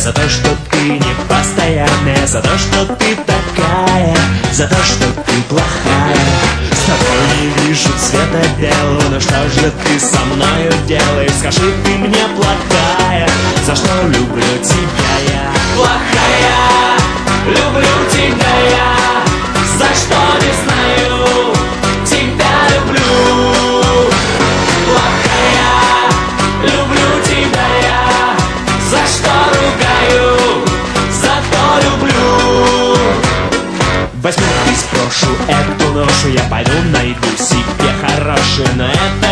за то, что ты не постоянная, за то, что ты такая, за то, что ты плохая. С тобой не вижу цвета белого, но что же ты со мною делаешь? Скажи, ты мне плохая, за что люблю тебя я? Плохая, люблю тебя я, за что не знаю, тебя люблю. Плохая, люблю тебя я, за что ругаю, зато люблю. Возьму и сброшу эту ношу, я пойду найду себе хорошую, но это